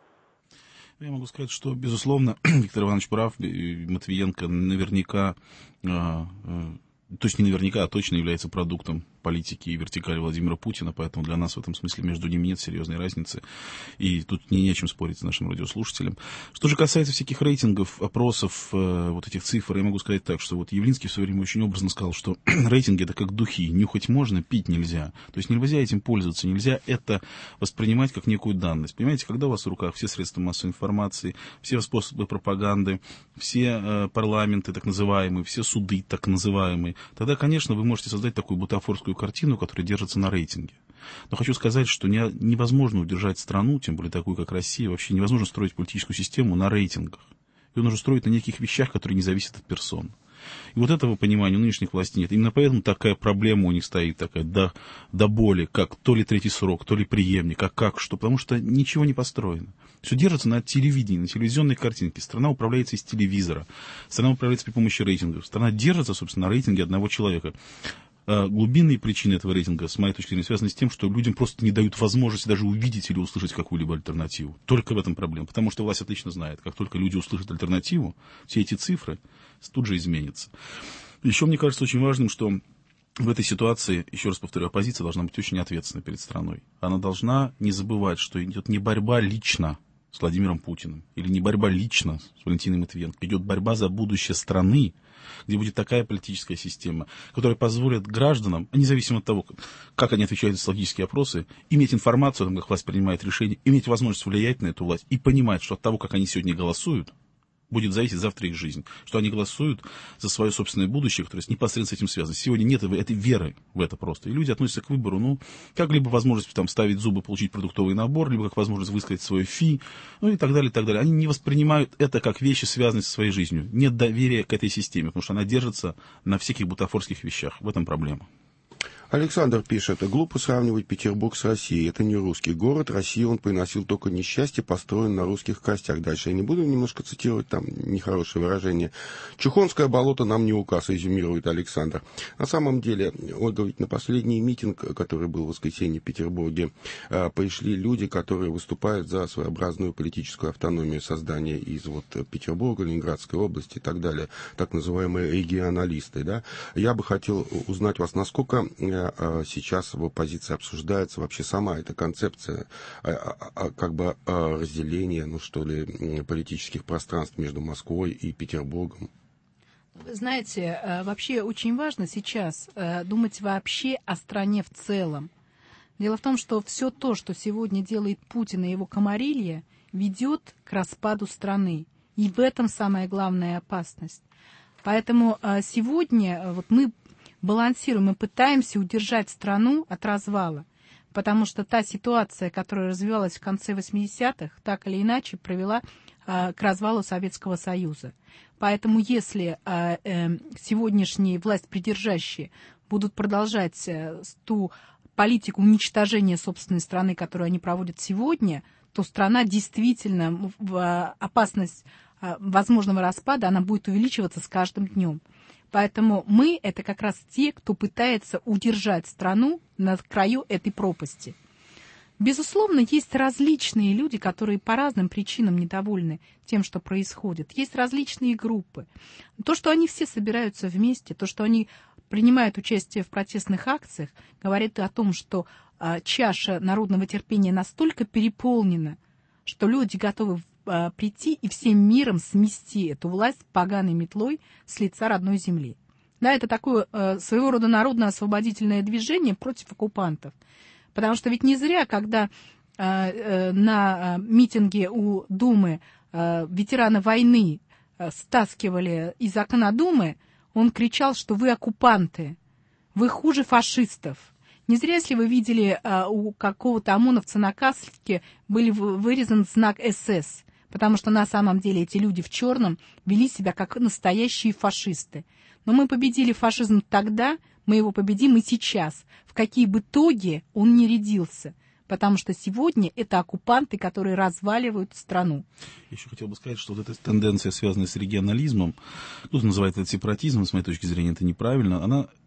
Я могу сказать, что, безусловно, Виктор Иванович прав, и Матвиенко наверняка, э, э, точно не наверняка, а точно является продуктом политики и вертикали Владимира Путина, поэтому для нас в этом смысле между ними нет серьезной разницы, и тут не, не о чем спорить с нашим радиослушателем. Что же касается всяких рейтингов, опросов, э, вот этих цифр, я могу сказать так, что вот Явлинский в свое время очень образно сказал, что рейтинги — это как духи, нюхать можно, пить нельзя. То есть нельзя этим пользоваться, нельзя это воспринимать как некую данность. Понимаете, когда у вас в руках все средства массовой информации, все способы пропаганды, все э, парламенты так называемые, все суды так называемые, тогда, конечно, вы можете создать такую бутафорскую картину, которая держится на рейтинге. Но хочу сказать, что не, невозможно удержать страну, тем более такую, как Россия, вообще невозможно строить политическую систему на рейтингах. Ее нужно строить на неких вещах, которые не зависят от персон. И вот этого понимания у нынешних властей нет. Именно поэтому такая проблема у них стоит, такая до, до боли, как то ли третий срок, то ли преемник, а как что, потому что ничего не построено. Все держится на телевидении, на телевизионной картинке. Страна управляется из телевизора, страна управляется при помощи рейтингов. Страна держится, собственно, на рейтинге одного человека. Глубинные причины этого рейтинга, с моей точки зрения, связаны с тем, что людям просто не дают возможности даже увидеть или услышать какую-либо альтернативу. Только в этом проблема. Потому что власть отлично знает, как только люди услышат альтернативу, все эти цифры тут же изменятся. Еще мне кажется очень важным, что в этой ситуации, еще раз повторю, оппозиция должна быть очень ответственной перед страной. Она должна не забывать, что идет не борьба лично с Владимиром Путиным, или не борьба лично с Валентиной Матвиенко, идет борьба за будущее страны, где будет такая политическая система, которая позволит гражданам, независимо от того, как они отвечают на социологические опросы, иметь информацию о том, как власть принимает решения, иметь возможность влиять на эту власть и понимать, что от того, как они сегодня голосуют, будет зависеть завтра их жизнь, что они голосуют за свое собственное будущее, которое непосредственно с этим связано. Сегодня нет этой веры в это просто. И люди относятся к выбору, ну, как либо возможность там ставить зубы, получить продуктовый набор, либо как возможность высказать свое фи, ну и так далее, и так далее. Они не воспринимают это как вещи, связанные со своей жизнью. Нет доверия к этой системе, потому что она держится на всяких бутафорских вещах. В этом проблема. Александр пишет: глупо сравнивать Петербург с Россией. Это не русский город. Россию он приносил только несчастье, построен на русских костях. Дальше я не буду немножко цитировать, там нехорошее выражение. Чухонское болото нам не указ, резюмирует Александр. На самом деле, Ольга, ведь на последний митинг, который был в воскресенье в Петербурге, пришли люди, которые выступают за своеобразную политическую автономию создания из вот Петербурга, Ленинградской области и так далее, так называемые регионалисты. Да? Я бы хотел узнать вас, насколько сейчас в оппозиции обсуждается вообще сама эта концепция как бы разделения, ну что ли, политических пространств между Москвой и Петербургом? Вы знаете, вообще очень важно сейчас думать вообще о стране в целом. Дело в том, что все то, что сегодня делает Путин и его комарилья, ведет к распаду страны. И в этом самая главная опасность. Поэтому сегодня вот мы балансируем и пытаемся удержать страну от развала, потому что та ситуация, которая развивалась в конце восьмидесятых, так или иначе привела а, к развалу Советского Союза. Поэтому если а, э, сегодняшние властьпридержащие будут продолжать а, ту политику уничтожения собственной страны, которую они проводят сегодня, то страна действительно, в, а, опасность а, возможного распада, она будет увеличиваться с каждым днем. Поэтому мы — это как раз те, кто пытается удержать страну на краю этой пропасти. Безусловно, есть различные люди, которые по разным причинам недовольны тем, что происходит. Есть различные группы. То, что они все собираются вместе, то, что они принимают участие в протестных акциях, говорит о том, что а, чаша народного терпения настолько переполнена, что люди готовы прийти и всем миром смести эту власть поганой метлой с лица родной земли. Да, это такое э, своего рода народно-освободительное движение против оккупантов. Потому что ведь не зря, когда э, э, на митинге у Думы э, ветераны войны э, стаскивали из окна Думы, он кричал, что вы оккупанты, вы хуже фашистов. Не зря, если вы видели, э, у какого-то ОМОНовца на каске был вырезан знак эс эс. Потому что на самом деле эти люди в черном вели себя как настоящие фашисты. Но мы победили фашизм тогда, мы его победим и сейчас, в какие бы итоги он ни рядился. Потому что сегодня это оккупанты, которые разваливают страну. Еще хотел бы сказать, что вот эта тенденция, связанная с регионализмом, кто-то называет это сепаратизмом, с моей точки зрения это неправильно, она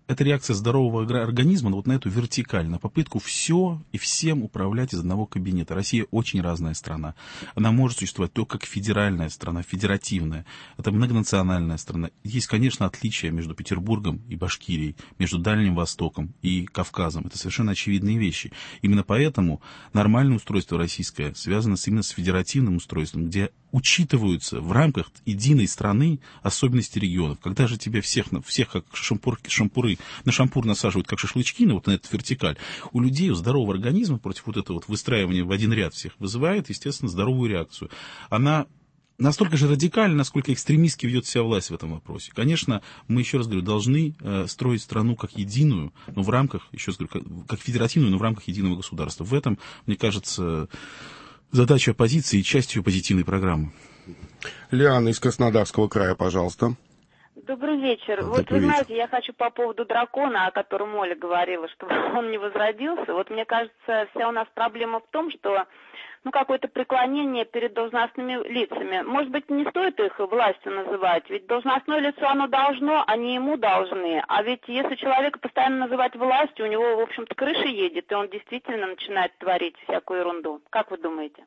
это реакция здорового организма вот на эту вертикаль, на попытку все и всем управлять из одного кабинета. Россия очень разная страна. Она может существовать только как федеральная страна, федеративная. Это многонациональная страна. Есть, конечно, отличия между Петербургом и Башкирией, между Дальним Востоком и Кавказом. Это совершенно очевидные вещи. Именно поэтому нормальное устройство российское связано именно с федеративным устройством, где учитываются в рамках единой страны особенности регионов. Когда же тебя всех, всех как шампур, шампуры, на шампур насаживают, как шашлычки, на, вот на этот вертикаль, у людей, у здорового организма против вот этого вот выстраивания в один ряд всех вызывает, естественно, здоровую реакцию. Она настолько же радикальна, насколько экстремистски ведет себя власть в этом вопросе. Конечно, мы, еще раз говорю, должны э, строить страну как единую, но в рамках, еще раз говорю, как, как федеративную, но в рамках единого государства. В этом, мне кажется, задача оппозиции и часть ее позитивной программы. Лиана из Краснодарского края, пожалуйста. Добрый вечер. Добрый вот вы вечер. знаете, я хочу по поводу дракона, о котором Оля говорила, что он не возродился. Вот мне кажется, вся у нас проблема в том, что ну, какое-то преклонение перед должностными лицами. Может быть, не стоит их властью называть, ведь должностное лицо оно должно, они ему должны. А ведь если человека постоянно называть властью, у него, в общем-то, крыша едет, и он действительно начинает творить всякую ерунду. Как вы думаете?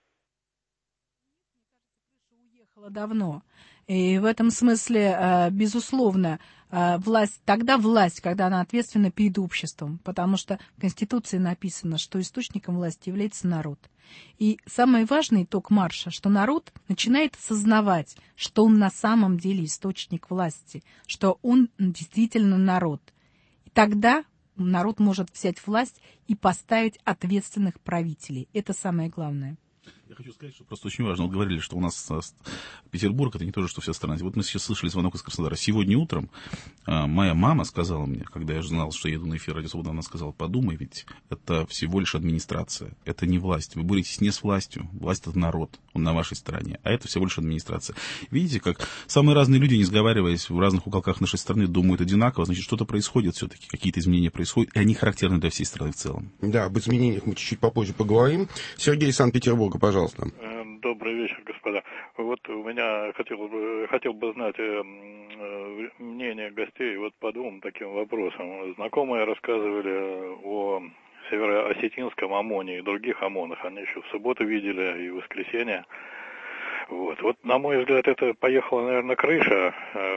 Уехала давно. И в этом смысле, безусловно, власть, тогда власть, когда она ответственна перед обществом, потому что в Конституции написано, что источником власти является народ. И самый важный итог марша, что народ начинает осознавать, что он на самом деле источник власти, что он действительно народ. И тогда народ может взять власть и поставить ответственных правителей. Это самое главное. Я хочу сказать, что просто очень важно. Вот говорили, что у нас Петербург — это не то же, что вся страна. Вот мы сейчас слышали звонок из Краснодара. Сегодня утром а, моя мама сказала мне, когда я знал, что я еду на эфир «Радио Свобода», она сказала: подумай, ведь это всего лишь администрация, это не власть. Вы боретесь не с властью, власть — это народ, он на вашей стороне, а это всего лишь администрация. Видите, как самые разные люди, не сговариваясь, в разных уголках нашей страны думают одинаково, значит, что-то происходит все-таки, какие-то изменения происходят, и они характерны для всей страны в целом. Да, об изменениях мы чуть-чуть попозже поговорим. Сергей из Санкт-Петербурга, пожалуйста. Добрый вечер, господа. Вот у меня хотел бы, хотел бы знать э, мнение гостей вот по двум таким вопросам. Знакомые рассказывали о североосетинском ОМОНе и других ОМОНах. Они еще в субботу видели и в воскресенье. Вот. Вот, на мой взгляд, это поехала, наверное, крыша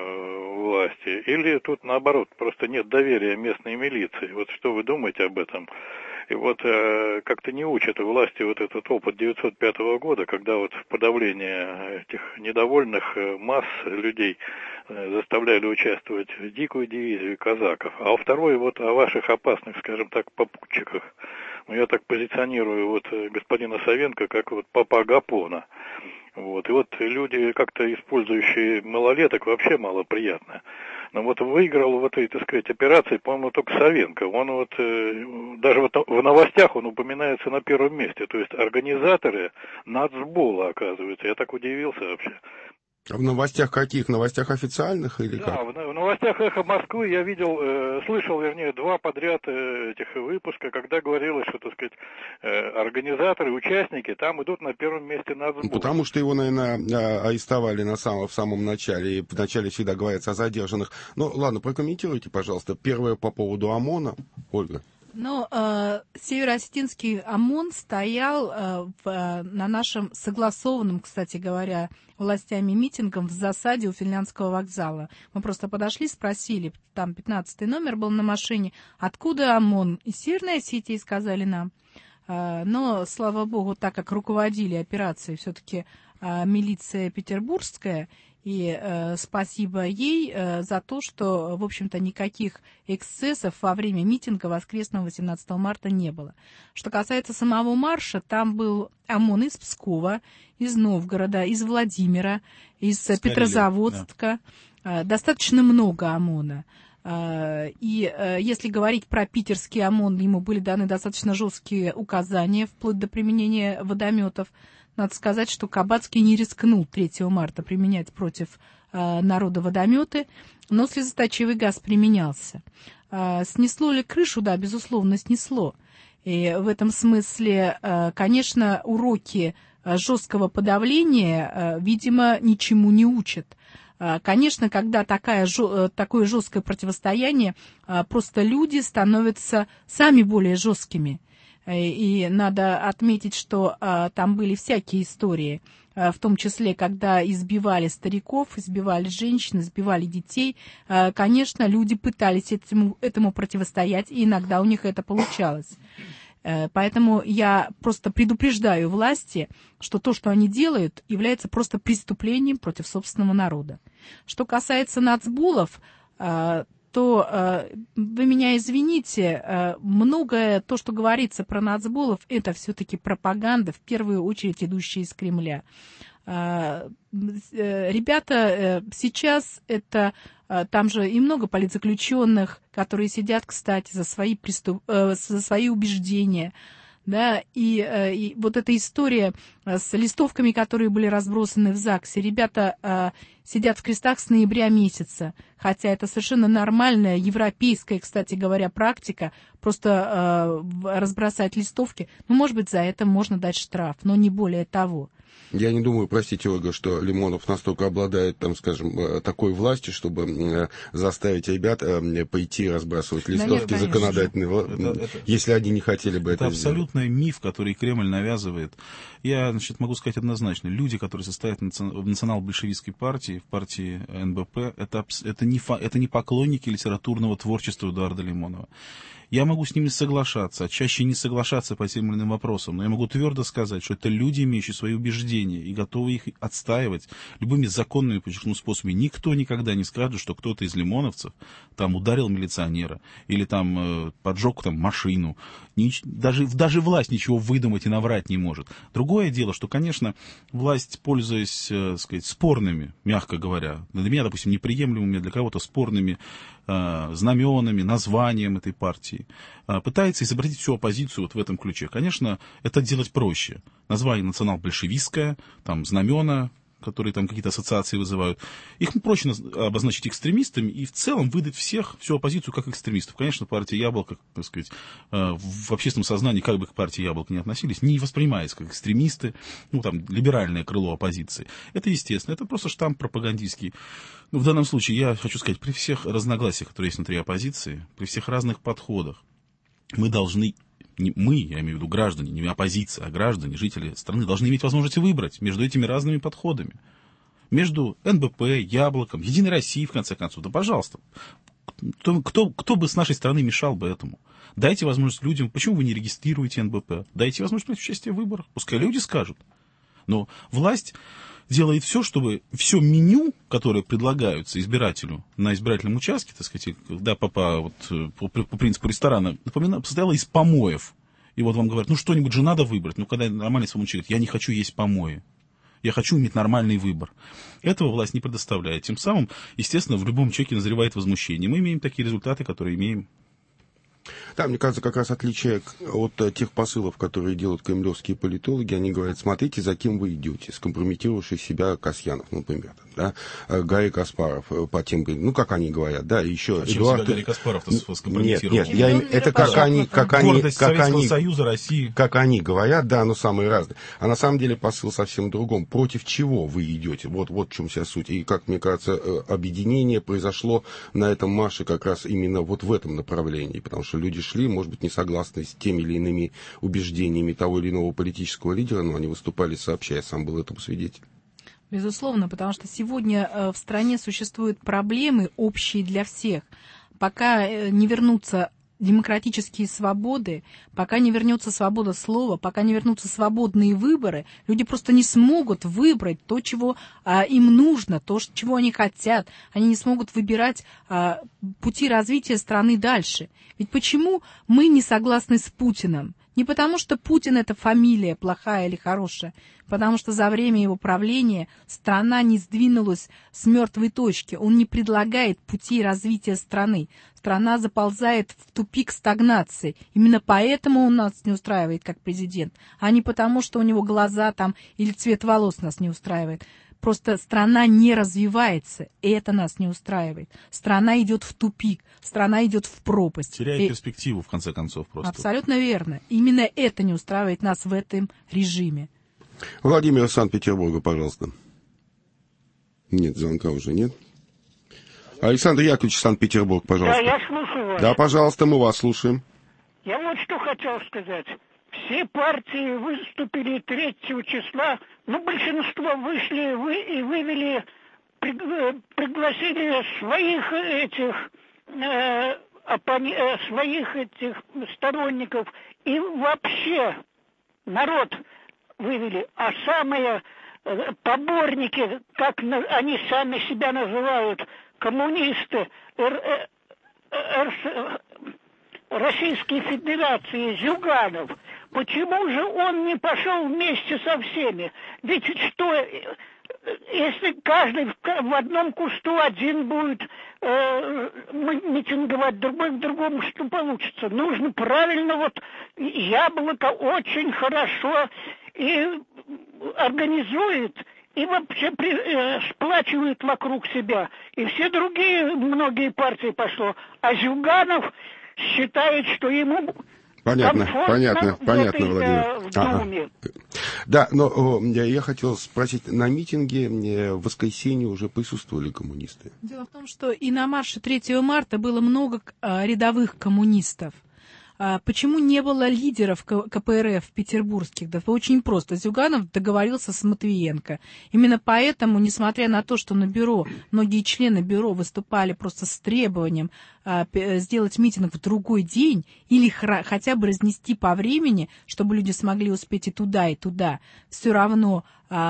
э, власти. Или тут, наоборот, просто нет доверия местной милиции. Вот что вы думаете об этом? И вот э, как-то не учат власти вот этот опыт девятьсот пятого года, когда вот в подавлении этих недовольных масс людей э, заставляли участвовать в дикую дивизию казаков. А второй вот о ваших опасных, скажем так, попутчиках. Ну, я так позиционирую вот господина Савенко как вот папа Гапона. Вот. И вот люди, как-то использующие малолеток, вообще малоприятно. Но вот выиграл в этой, так сказать, операции, по-моему, только Савенко. Он вот, э, даже вот в новостях он упоминается на первом месте. То есть организаторы нацбола, оказывается. Я так удивился вообще. В новостях каких? В новостях официальных или да, как? В, в новостях «Эхо Москвы» я видел, э, слышал, вернее, два подряд э, этих выпуска, когда говорилось, что, так сказать, э, организаторы, участники там идут на первом месте нацбола. Потому что его, наверное, арестовали на самом, в самом начале, и вначале всегда говорится о задержанных. Ну, ладно, прокомментируйте, пожалуйста. Первое по поводу ОМОНа. Ольга. Ну, э, североосетинский ОМОН стоял э, в, э, на нашем согласованном, кстати говоря, властями митингом в засаде у Финляндского вокзала. Мы просто подошли, спросили, там пятнадцатый номер был на машине, откуда ОМОН? Из Северной Осетии, сказали нам. Э, но, слава богу, так как руководили операцией все-таки э, милиция петербургская, и э, спасибо ей э, за то, что, в общем-то, никаких эксцессов во время митинга воскресного восемнадцатого марта не было. Что касается самого марша, там был ОМОН из Пскова, из Новгорода, из Владимира, из Скорее, Петрозаводска. Да. Э, достаточно много ОМОНа. Э, и э, если говорить про питерский ОМОН, ему были даны достаточно жесткие указания, вплоть до применения водометов. Надо сказать, что Кабацкий не рискнул третьего марта применять против э, народа водометы, но слезоточивый газ применялся. Э, снесло ли крышу? Да, безусловно, снесло. И в этом смысле, э, конечно, уроки э, жесткого подавления, э, видимо, ничему не учат. Конечно, когда такая, такое жесткое противостояние, просто люди становятся сами более жесткими. И надо отметить, что там были всякие истории, в том числе, когда избивали стариков, избивали женщин, избивали детей. Конечно, люди пытались этому, этому противостоять, и иногда у них это получалось. Поэтому я просто предупреждаю власти, что то, что они делают, является просто преступлением против собственного народа. Что касается нацбулов, то вы меня извините, многое то, что говорится про нацбулов, это все-таки пропаганда, в первую очередь идущая из Кремля. Ребята сейчас это... Там же и много политзаключенных, которые сидят, кстати, за свои, преступ... за свои убеждения. Да? И, и вот эта история с листовками, которые были разбросаны в ЗАГСе. Ребята сидят в крестах с ноября месяца, хотя это совершенно нормальная, европейская, кстати говоря, практика, просто разбросать листовки. Ну, может быть, за это можно дать штраф, но не более того. Я не думаю, простите, Ольга, что Лимонов настолько обладает, там, скажем, такой властью, чтобы заставить ребят пойти разбрасывать листовки да нет, законодательные, это, это, если они не хотели бы это, это сделать. Это абсолютный миф, который Кремль навязывает. Я, значит, могу сказать однозначно. Люди, которые состоят в национал-большевистской партии, в партии эн бэ пэ, это, это, не, это не поклонники литературного творчества Эдуарда Лимонова. Я могу с ними соглашаться, а чаще не соглашаться по тем или иным вопросам, но я могу твердо сказать, что это люди, имеющие свои убеждения и готовы их отстаивать любыми законными, подчеркну, способами. Никто никогда не скажет, что кто-то из лимоновцев там ударил милиционера или там э, поджег там машину. Нич- даже, даже власть ничего выдумать и наврать не может. Другое дело, что, конечно, власть, пользуясь, э, сказать, спорными, мягко говоря, для меня, допустим, неприемлемыми, для кого-то спорными э, знаменами, названием этой партии, э, пытается изобразить всю оппозицию вот в этом ключе. Конечно, это делать проще. Название национал-большевистское, там, знамена, которые там какие-то ассоциации вызывают, их проще обозначить экстремистами и в целом выдать всех, всю оппозицию как экстремистов. Конечно, партия Яблоко, так сказать, в общественном сознании, как бы к партии Яблоко не относились, не воспринимается как экстремисты, ну, там, либеральное крыло оппозиции. Это естественно, это просто штамп пропагандистский. Но в данном случае я хочу сказать, при всех разногласиях, которые есть внутри оппозиции, при всех разных подходах, мы должны... Не мы, я имею в виду граждане, не оппозиция, а граждане, жители страны должны иметь возможность выбрать между этими разными подходами. Между эн бэ пэ, Яблоком, Единой Россией, в конце концов. Да, пожалуйста. Кто, кто, кто бы с нашей стороны мешал бы этому? Дайте возможность людям. Почему вы не регистрируете эн бэ пэ? Дайте возможность принять участие в выборах. Пускай люди скажут. Но власть делает все, чтобы все меню, которое предлагаются избирателю на избирательном участке, так сказать, да, по, по, вот, по, по принципу ресторана, напоминаю, состояло из помоев. И вот вам говорят, ну что-нибудь же надо выбрать. Ну, когда нормальный своему человек говорит, я не хочу есть помои. Я хочу иметь нормальный выбор. Этого власть не предоставляет. Тем самым, естественно, в любом человеке назревает возмущение. Мы имеем такие результаты, которые имеем. Да, мне кажется, как раз отличие от тех посылов, которые делают кремлевские политологи, они говорят, смотрите, за кем вы идете, скомпрометировавший себя Касьянов, например, да, Гарри Каспаров по тем, ну, как они говорят, да, еще а Эдуард... Гарри Каспаров-то скомпрометировал? Нет, нет, я, это как они, как они, гордость как Советского они, Союза, России. Как они говорят, да, но самые разные. А на самом деле посыл совсем другом. Против чего вы идете? Вот, вот в чем вся суть. И, как мне кажется, объединение произошло на этом марше как раз именно вот в этом направлении, потому что люди шли, может быть, не согласны с теми или иными убеждениями того или иного политического лидера, но они выступали сообща, я сам был этому свидетелем. Безусловно, потому что сегодня в стране существуют проблемы общие для всех. Пока не вернутся демократические свободы, пока не вернется свобода слова, пока не вернутся свободные выборы, люди просто не смогут выбрать то, чего а, им нужно, то, чего они хотят. Они не смогут выбирать а, пути развития страны дальше. Ведь почему мы не согласны с Путиным? Не потому, что Путин — это фамилия, плохая или хорошая, потому что за время его правления страна не сдвинулась с мертвой точки, он не предлагает пути развития страны. Страна заползает в тупик стагнации. Именно поэтому он нас не устраивает как президент, а не потому, что у него глаза там или цвет волос нас не устраивает. Просто страна не развивается, и это нас не устраивает. Страна идет в тупик, страна идет в пропасть. Теряет и... перспективу, в конце концов, просто. Абсолютно верно. Именно это не устраивает нас в этом режиме. Владимир из Санкт-Петербурга, пожалуйста. Нет, звонка уже нет. Александр Яковлевич, Санкт-Петербург, пожалуйста. Да, я слушаю вас. Да, пожалуйста, мы вас слушаем. Я вот что хотел сказать. Все партии выступили третьего числа, ну, большинство вышли вы, и вывели, пригласили своих этих, э, оппони, э, своих этих сторонников, и вообще народ вывели. А самые э, поборники, как на, они сами себя называют, коммунисты, р, э, р, Российской Федерации, Зюганов, почему же он не пошел вместе со всеми? Ведь что, если каждый в одном кусту один будет э, митинговать, другой в другом, что получится? Нужно правильно, вот Яблоко очень хорошо и организует, и вообще при, э, сплачивает вокруг себя. И все другие, многие партии пошло. А Зюганов считает, что ему... Понятно, понятно, понятно, этой, Владимир. э, ага. Да, но я, я хотел спросить, на митинге в воскресенье уже присутствовали коммунисты? Дело в том, что и на марше третьего марта было много а, рядовых коммунистов. А, почему не было лидеров ка пэ эр эф петербургских? Да очень просто. Зюганов договорился с Матвиенко. Именно поэтому, несмотря на то, что на бюро, многие члены бюро выступали просто с требованием а, сделать митинг в другой день или хотя бы разнести по времени, чтобы люди смогли успеть и туда, и туда, все равно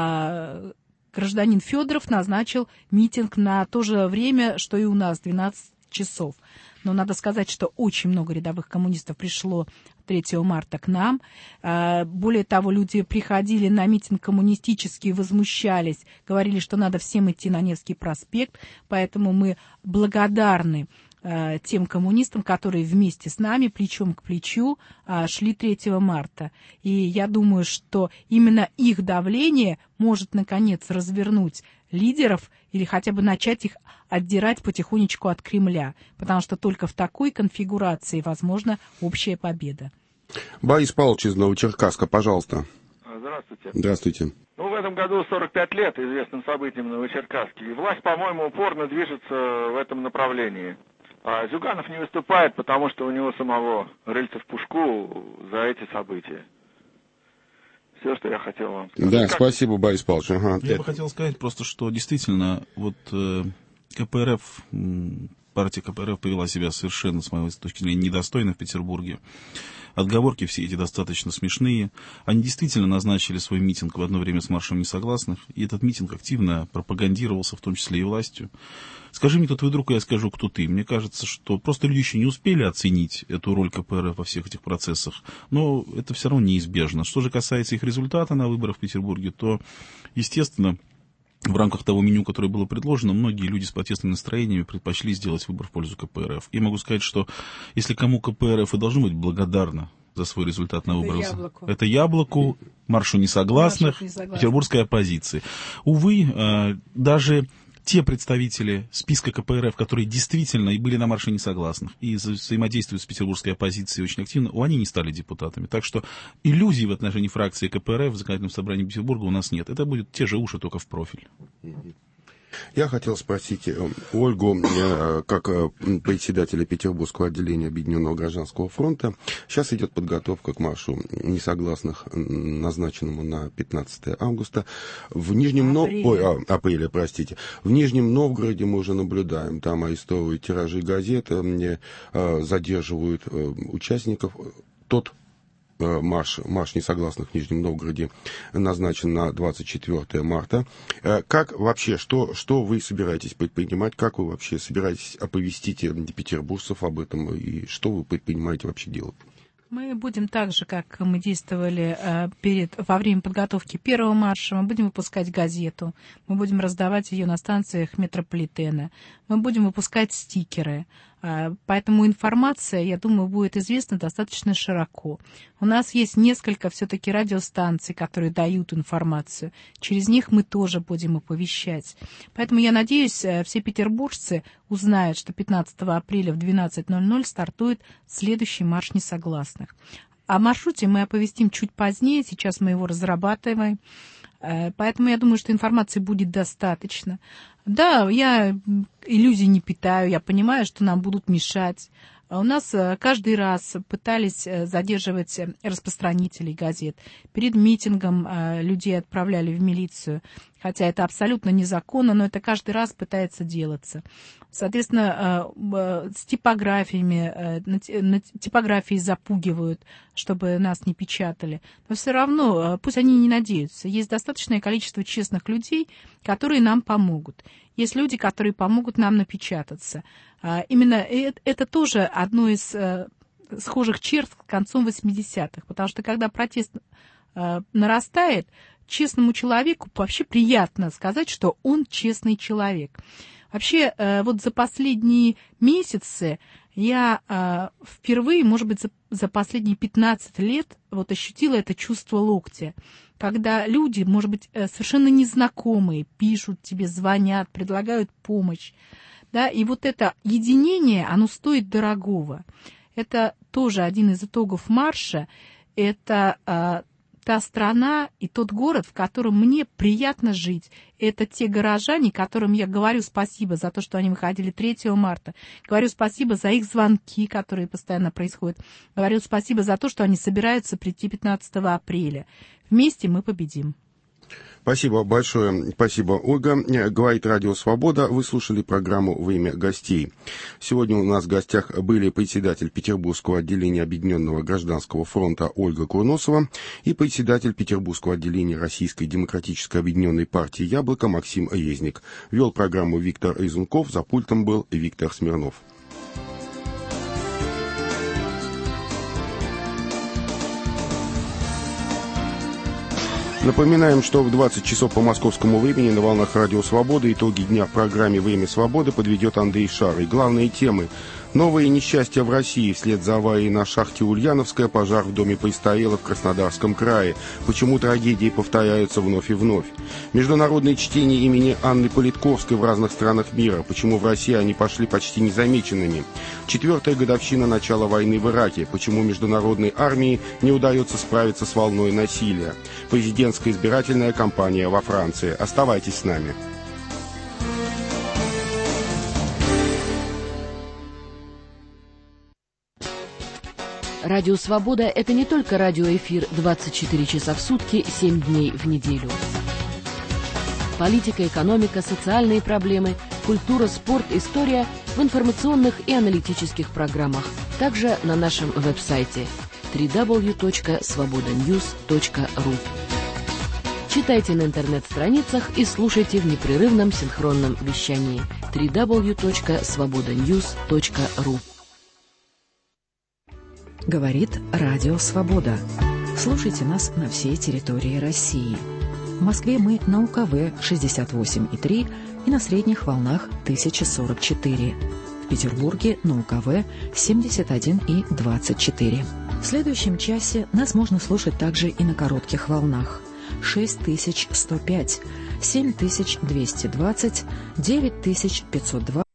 а, гражданин Федоров назначил митинг на то же время, что и у нас, двенадцать часов. Но надо сказать, что очень много рядовых коммунистов пришло третьего марта к нам. Более того, люди приходили на митинг коммунистический, возмущались, говорили, что надо всем идти на Невский проспект. Поэтому мы благодарны тем коммунистам, которые вместе с нами, плечом к плечу, шли третьего марта. И я думаю, что именно их давление может, наконец, развернуть лидеров или хотя бы начать их отдирать потихонечку от Кремля, потому что только в такой конфигурации возможна общая победа. Борис Павлович из Новочеркасска, пожалуйста. Здравствуйте. Здравствуйте. Ну, в этом году сорок пять лет известным событиям в Новочеркасске, и власть, по-моему, упорно движется в этом направлении. А Зюганов не выступает, потому что у него самого рыльца в пушку за эти события. Все, что я хотел вам сказать. Да, как... спасибо, Борис Павлович. Ага, я бы хотел сказать просто, что действительно вот э, ка пэ эр эф, партия ка пэ эр эф повела себя совершенно, с моей точки зрения, недостойно в Петербурге. Отговорки все эти достаточно смешные. Они действительно назначили свой митинг в одно время с маршем несогласных, и этот митинг активно пропагандировался, в том числе и властью. Скажи мне, кто твой друг, и я скажу, кто ты. Мне кажется, что просто люди еще не успели оценить эту роль ка пэ эр эф во всех этих процессах, но это все равно неизбежно. Что же касается их результата на выборах в Петербурге, то, естественно, в рамках того меню, которое было предложено, многие люди с протестными настроениями предпочли сделать выбор в пользу ка пэ эр эф. Я могу сказать, что если кому ка пэ эр эф и должно быть благодарно за свой результат на выборах, это Яблоку, это Яблоку маршу несогласных, несогласных, петербургской оппозиции. Увы, даже те представители списка ка пэ эр эф, которые действительно и были на марше несогласных, и взаимодействуют с петербургской оппозицией очень активно, они не стали депутатами. Так что иллюзий в отношении фракции ка пэ эр эф в законодательном собрании Петербурга у нас нет. Это будут те же уши, только в профиль. Я хотел спросить Ольгу, как председателя Петербургского отделения Объединенного гражданского фронта. Сейчас идет подготовка к маршу несогласных, назначенному на пятнадцатое августа. В Нижнем Новгороде, ой, а, апреля, простите. В Нижнем Новгороде мы уже наблюдаем, там арестовывают тиражи газет, задерживают участников. Тот Марш, марш несогласных в Нижнем Новгороде назначен на двадцать четвёртое марта. Как вообще, что, что вы собираетесь предпринимать, как вы вообще собираетесь оповестить петербуржцев об этом, и что вы предпринимаете вообще делать? Мы будем так же, как мы действовали э, перед, во время подготовки первого марша, мы будем выпускать газету, мы будем раздавать ее на станциях метрополитена, мы будем выпускать стикеры. Э, поэтому информация, я думаю, будет известна достаточно широко. У нас есть несколько все-таки радиостанций, которые дают информацию. Через них мы тоже будем оповещать. Поэтому я надеюсь, э, все петербуржцы узнают, что пятнадцатого апреля в двенадцать ноль ноль стартует следующий марш несогласных. О маршруте мы оповестим чуть позднее, сейчас мы его разрабатываем. Поэтому я думаю, что информации будет достаточно. Да, я иллюзий не питаю, я понимаю, что нам будут мешать. У нас каждый раз пытались задерживать распространителей газет. Перед митингом людей отправляли в милицию, хотя это абсолютно незаконно, но это каждый раз пытается делаться. Соответственно, с типографиями, на типографии запугивают, чтобы нас не печатали. Но все равно, пусть они не надеются, есть достаточное количество честных людей, которые нам помогут. Есть люди, которые помогут нам напечататься. Именно это тоже одно из схожих черт с концом восьмидесятых, потому что когда протест нарастает, честному человеку вообще приятно сказать, что он честный человек. Вообще, вот за последние месяцы я впервые, может быть, за последние пятнадцать лет вот ощутила это чувство локтя, когда люди, может быть, совершенно незнакомые, пишут тебе, звонят, предлагают помощь. Да, и вот это единение, оно стоит дорогого. Это тоже один из итогов марша. Это а, та страна и тот город, в котором мне приятно жить. Это те горожане, которым я говорю спасибо за то, что они выходили третьего марта. Говорю спасибо за их звонки, которые постоянно происходят. Говорю спасибо за то, что они собираются прийти пятнадцатого апреля. Вместе мы победим. Спасибо большое. Спасибо, Ольга. Говорит Радио Свобода. Вы слушали программу «Время гостей». Сегодня у нас в гостях были председатель Петербургского отделения Объединенного гражданского фронта Ольга Курносова и председатель Петербургского отделения Российской демократической объединенной партии «Яблоко» Максим Резник. Вел программу Виктор Резунков. За пультом был Виктор Смирнов. Напоминаем, что в двадцать часов по московскому времени на волнах Радио Свобода итоги дня в программе «Время свободы» подведет Андрей Шарый. Главные темы: новые несчастья в России вслед за аварией на шахте Ульяновская, пожар в доме престарелых в Краснодарском крае. Почему трагедии повторяются вновь и вновь? Международные чтения имени Анны Политковской в разных странах мира. Почему в России они пошли почти незамеченными? Четвертая годовщина начала войны в Ираке. Почему международной армии не удается справиться с волной насилия? Президентская избирательная кампания во Франции. Оставайтесь с нами. Радио «Свобода» — это не только радиоэфир двадцать четыре часа в сутки, семь дней в неделю. Политика, экономика, социальные проблемы, культура, спорт, история в информационных и аналитических программах. Также на нашем веб-сайте дабл ю дабл ю дабл ю точка свобода ньюс точка ру. Читайте на интернет-страницах и слушайте в непрерывном синхронном вещании дабл ю дабл ю дабл ю точка свобода ньюс точка ру. Говорит Радио Свобода. Слушайте нас на всей территории России. В Москве мы на УКВ шестьдесят восемь и три и на средних волнах тысяча сорок четыре. В Петербурге на УКВ семьдесят один и двадцать четыре. В следующем часе нас можно слушать также и на коротких волнах. шесть тысяч сто пять, семь тысяч двести двадцать, девять тысяч пятьсот два.